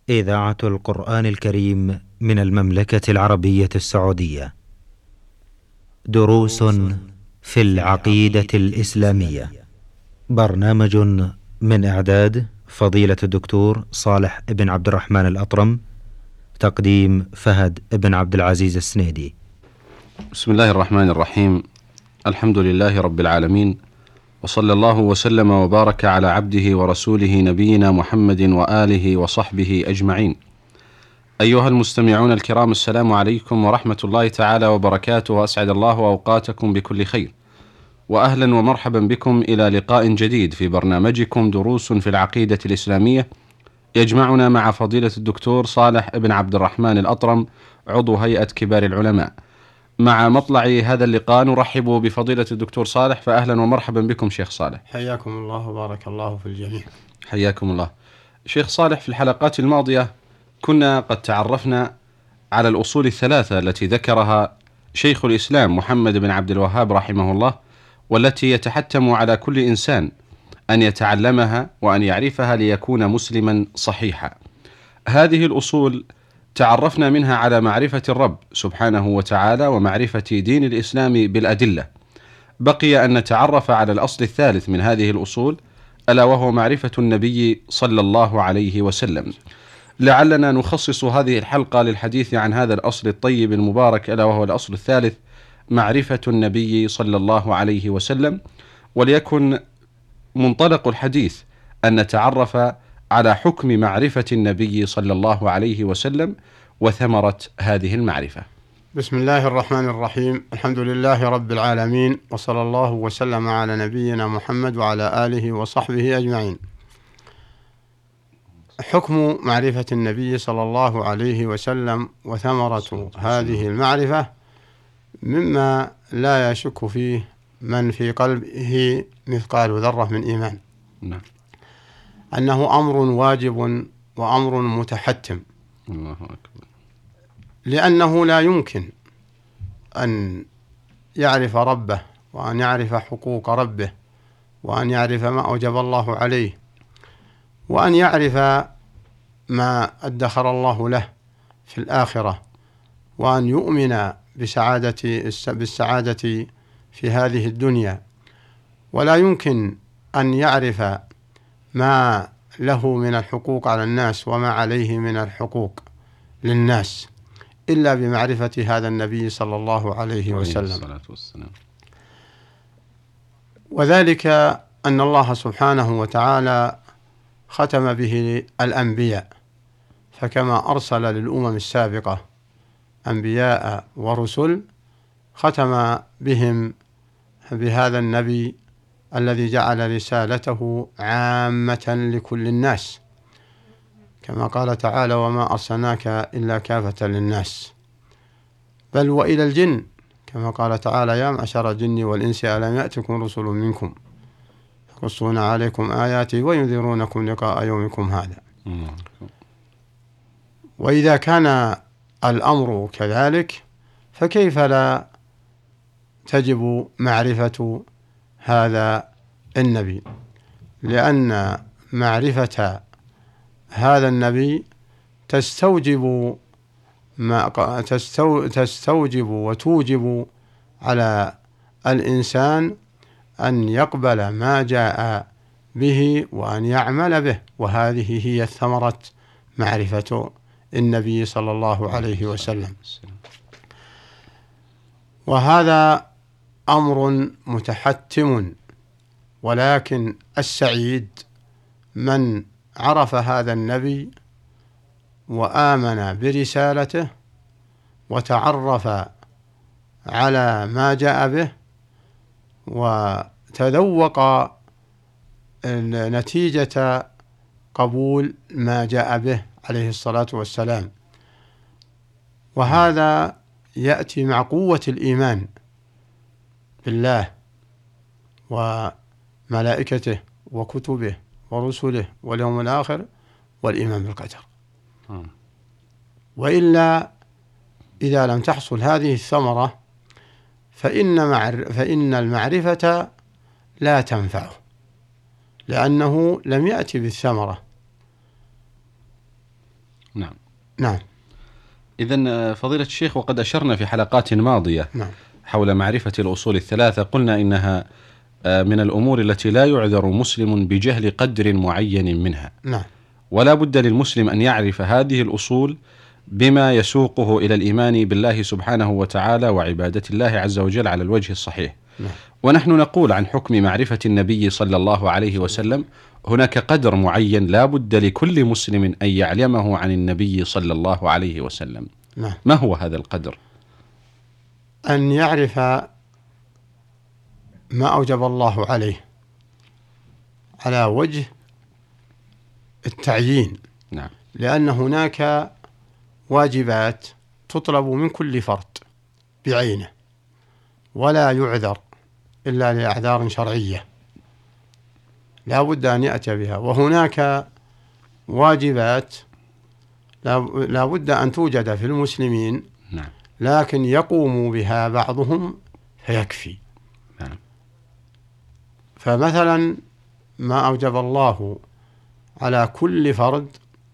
إذاعة القرآن الكريم من المملكة العربية السعودية. دروس في العقيدة الإسلامية. برنامج من إعداد فضيلة الدكتور صالح بن عبد الرحمن الأطرم. تقديم فهد بن عبد العزيز السنيدي. بسم الله الرحمن الرحيم. الحمد لله رب العالمين، وصلى الله وسلم وبارك على عبده ورسوله نبينا محمد وآله وصحبه أجمعين. أيها المستمعون الكرام، السلام عليكم ورحمة الله تعالى وبركاته، وأسعد الله أوقاتكم بكل خير، وأهلا ومرحبا بكم إلى لقاء جديد في برنامجكم دروس في العقيدة الإسلامية، يجمعنا مع فضيلة الدكتور صالح بن عبد الرحمن الأطرم، عضو هيئة كبار العلماء. مع مطلع هذا اللقاء نرحب بفضيلة الدكتور صالح، فأهلا ومرحبا بكم شيخ صالح. حياكم الله وبارك الله في الجميع. حياكم الله. شيخ صالح، في الحلقات الماضية كنا قد تعرفنا على الأصول الثلاثة التي ذكرها شيخ الإسلام محمد بن عبد الوهاب رحمه الله، والتي يتحتم على كل إنسان أن يتعلمها وأن يعرفها ليكون مسلما صحيحا. هذه الأصول تعرفنا منها على معرفة الرب سبحانه وتعالى ومعرفة دين الإسلام بالأدلة. بقي أن نتعرف على الأصل الثالث من هذه الأصول، ألا وهو معرفة النبي صلى الله عليه وسلم. لعلنا نخصص هذه الحلقة للحديث عن هذا الأصل الطيب المبارك، ألا وهو الأصل الثالث، معرفة النبي صلى الله عليه وسلم. وليكن منطلق الحديث أن نتعرف على حكم معرفة النبي صلى الله عليه وسلم وثمرة هذه المعرفة. بسم الله الرحمن الرحيم. الحمد لله رب العالمين، وصلى الله وسلم على نبينا محمد وعلى آله وصحبه أجمعين. حكم معرفة النبي صلى الله عليه وسلم وثمرة هذه المعرفة مما لا يشك فيه من في قلبه مثقال ذرة من إيمان، أنه أمر واجب وأمر متحتم. الله أكبر. لأنه لا يمكن أن يعرف ربه، وأن يعرف حقوق ربه، وأن يعرف ما أوجب الله عليه، وأن يعرف ما أدخر الله له في الآخرة، وأن يؤمن بالسعادة في هذه الدنيا. ولا يمكن أن يعرف ما له من الحقوق على الناس وما عليه من الحقوق للناس إلا بمعرفة هذا النبي صلى الله عليه وسلم. وذلك أن الله سبحانه وتعالى ختم به الأنبياء، فكما أرسل للأمم السابقة أنبياء ورسل، ختم بهم بهذا النبي الذي جعل رسالته عامة لكل الناس، كما قال تعالى: وما أرسلناك إلا كافة للناس، بل وإلى الجن، كما قال تعالى: يا معشر الجن والإنس ألم يأتكم رسل منكم يقصون عليكم آياتي وينذرونكم لقاء يومكم هذا. وإذا كان الأمر كذلك، فكيف لا تجب معرفة هذا النبي؟ لأن معرفة هذا النبي تستوجب وتوجب على الإنسان أن يقبل ما جاء به وأن يعمل به، وهذه هي ثمرة معرفة النبي صلى الله عليه وسلم. وهذا أمر متحتم، ولكن السعيد من عرف هذا النبي وآمن برسالته وتعرف على ما جاء به وتذوق نتيجة قبول ما جاء به عليه الصلاة والسلام. وهذا يأتي مع قوة الإيمان بالله وملائكته وكتبه ورسله واليوم الآخر والإيمان بالقدر. وإلا إذا لم تحصل هذه الثمرة فإن المعرفة لا تنفعه، لأنه لم يأتي بالثمرة. نعم. نعم. إذن فضيلة الشيخ، وقد أشرنا في حلقات ماضية نعم. حول معرفة الأصول الثلاثة، قلنا إنها من الأمور التي لا يعذر مسلم بجهل قدر معين منها. نعم. ولا بد للمسلم أن يعرف هذه الأصول بما يسوقه إلى الإيمان بالله سبحانه وتعالى وعبادة الله عز وجل على الوجه الصحيح. نعم. ونحن نقول عن حكم معرفة النبي صلى الله عليه وسلم هناك قدر معين لا بد لكل مسلم أن يعلمه عن النبي صلى الله عليه وسلم. نعم. ما هو هذا القدر؟ أن يعرف ما أوجب الله عليه على وجه التعيين. نعم. لأن هناك واجبات تطلب من كل فرد بعينه ولا يعذر إلا لأعذار شرعية لا بد أن يأتي بها، وهناك واجبات لا بد أن توجد في المسلمين. نعم. لكن يقوم بها بعضهم فيكفي. نعم. فمثلا ما أوجب الله على كل فرد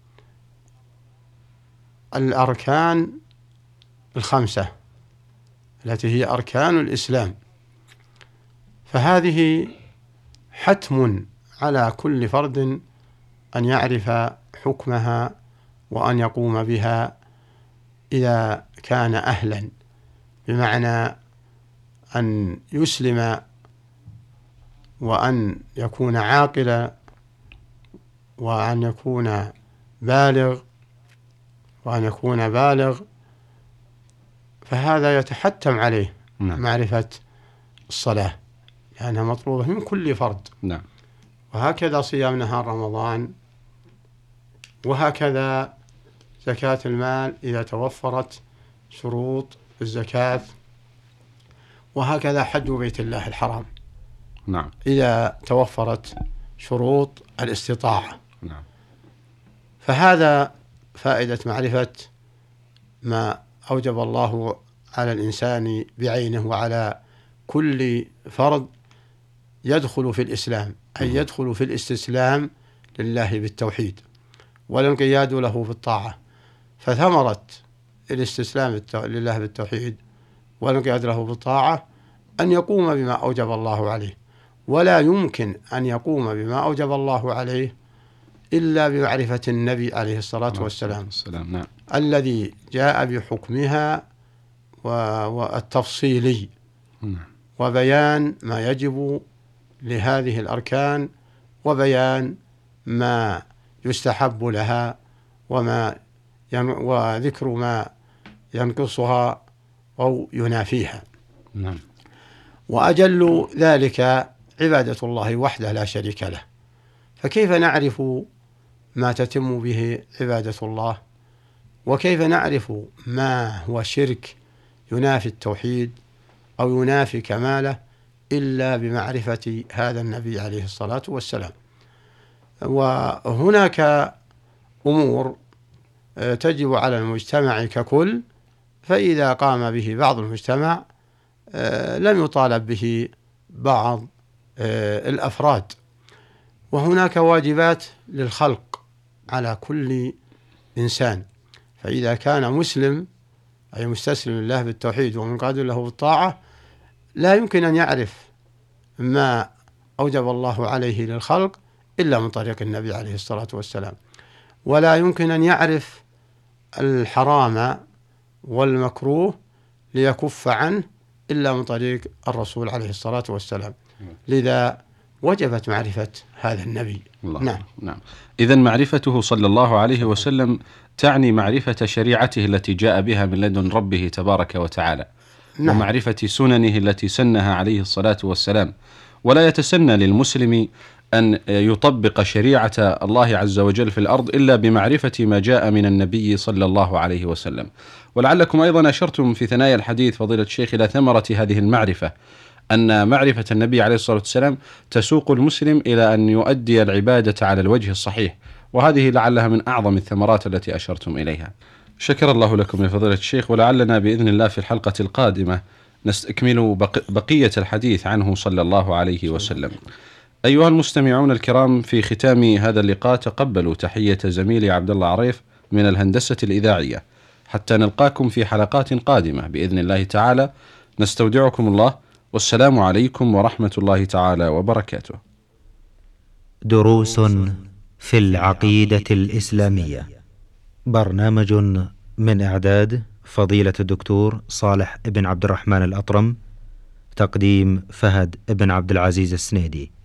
الأركان الخمسة التي هي أركان الإسلام، فهذه حتم على كل فرد أن يعرف حكمها وأن يقوم بها إذا كان أهلا، بمعنى أن يسلم وأن يكون عاقلا وأن يكون بالغ فهذا يتحتم عليه. نعم. معرفة الصلاة لأنها مطلوبة من كل فرد. نعم. وهكذا صيام نهار رمضان، وهكذا زكاة المال إذا توفرت شروط الزكاة، وهكذا حج بيت الله الحرام. نعم. إذا توفرت شروط الاستطاعة. نعم. فهذا فائدة معرفة ما أوجب الله على الإنسان بعينه وعلى كل فرد يدخل في الإسلام، أي يدخل في الاستسلام لله بالتوحيد والانقياد له بالطاعة. فثمرة الاستسلام لله بالتوحيد والانقياد له بالطاعة أن يقوم بما أوجب الله عليه، ولا يمكن أن يقوم بما أوجب الله عليه إلا بمعرفة النبي عليه الصلاة والسلام. نعم. الذي جاء بحكمها والتفصيلي وبيان ما يجب لهذه الأركان وبيان ما يستحب لها وذكر ما ينقصها أو ينافيها. نعم. وأجل ذلك عبادة الله وحده لا شريك له. فكيف نعرف ما تتم به عبادة الله، وكيف نعرف ما هو شرك ينافي التوحيد أو ينافي كماله إلا بمعرفة هذا النبي عليه الصلاة والسلام. وهناك أمور تجب على المجتمع ككل، فإذا قام به بعض المجتمع لم يطالب به بعض الأفراد. وهناك واجبات للخلق على كل إنسان، فإذا كان مسلم أي مستسلم لله بالتوحيد ومنقاد له بالطاعة لا يمكن أن يعرف ما أوجب الله عليه للخلق إلا من طريق النبي عليه الصلاة والسلام، ولا يمكن أن يعرف الحرام والمكروه ليكف عنه إلا من طريق الرسول عليه الصلاة والسلام. لذا وجبت معرفة هذا النبي. نعم. إذن معرفته صلى الله عليه وسلم تعني معرفة شريعته التي جاء بها من لدن ربه تبارك وتعالى. نعم. ومعرفة سننه التي سنها عليه الصلاة والسلام. ولا يتسنى للمسلم أن يطبق شريعة الله عز وجل في الأرض إلا بمعرفة ما جاء من النبي صلى الله عليه وسلم. ولعلكم أيضا أشرتم في ثنايا الحديث فضيلة الشيخ إلى ثمرة هذه المعرفة، أن معرفة النبي عليه الصلاة والسلام تسوق المسلم إلى أن يؤدي العبادة على الوجه الصحيح، وهذه لعلها من أعظم الثمرات التي أشرتم إليها. شكر الله لكم يا فضيلة الشيخ، ولعلنا بإذن الله في الحلقة القادمة نستكمل بقية الحديث عنه صلى الله عليه وسلم. أيها المستمعون الكرام، في ختام هذا اللقاء تقبلوا تحية زميلي عبد الله عريف من الهندسة الإذاعية. حتى نلقاكم في حلقات قادمة بإذن الله تعالى، نستودعكم الله، والسلام عليكم ورحمة الله تعالى وبركاته. دروس في العقيدة الإسلامية، برنامج من إعداد فضيلة الدكتور صالح بن عبد الرحمن الأطرم، تقديم فهد بن عبد العزيز السنيدي.